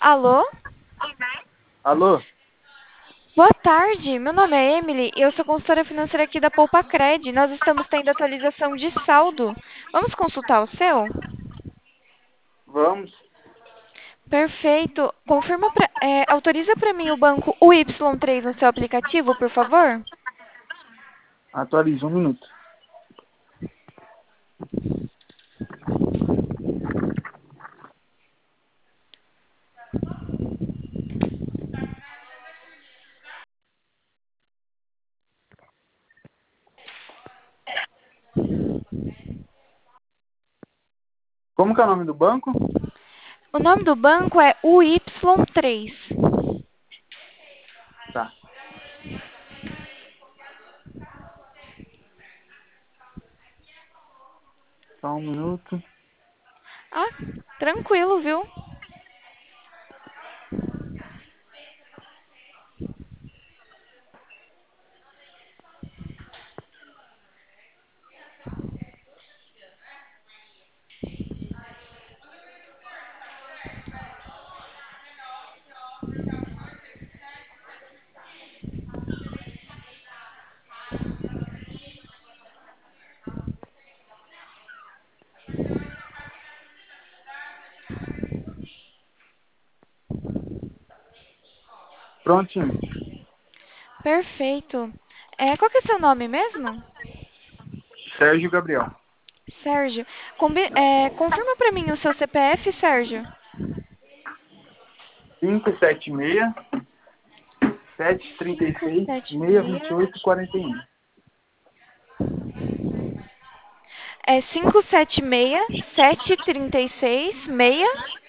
Alô? Alô? Boa tarde, meu nome é Emily e eu sou consultora financeira aqui da Poupa Cred. Nós estamos tendo atualização de saldo. Vamos consultar o seu? Vamos. Perfeito. Autoriza para mim o banco UY3 no seu aplicativo, por favor? Atualiza um minuto. Como que é o nome do banco? O nome do banco é UY3. Tá. Só um minuto. Ah, tranquilo, viu? Prontinho. Perfeito. Qual que é seu nome mesmo? Sérgio Gabriel. Sérgio. Confirma para mim o seu CPF, Sérgio. 576 736 576 628 41. É 576 736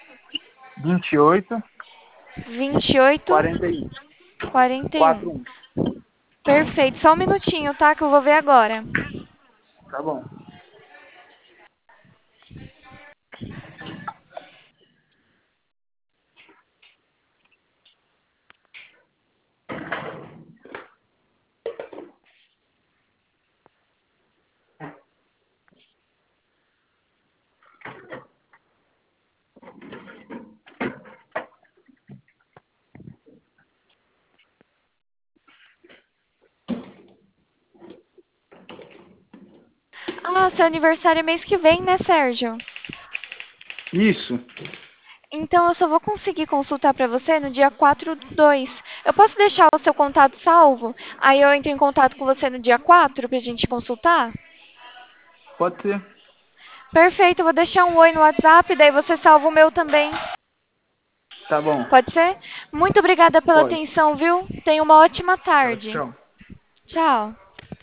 28 28 41. 41. 41. Perfeito. Só um minutinho, tá? Que eu vou ver agora. Tá bom. Ah, seu aniversário é mês que vem, né, Sérgio? Isso. Então eu só vou conseguir consultar pra você no dia 4/2. Eu posso deixar o seu contato salvo? Aí eu entro em contato com você no dia 4 pra gente consultar? Pode ser. Perfeito, eu vou deixar um oi no WhatsApp, daí você salva o meu também. Tá bom. Pode ser? Muito obrigada pela Pode. atenção, viu? Tenha uma ótima Tchau, tarde. tchau. Tchau.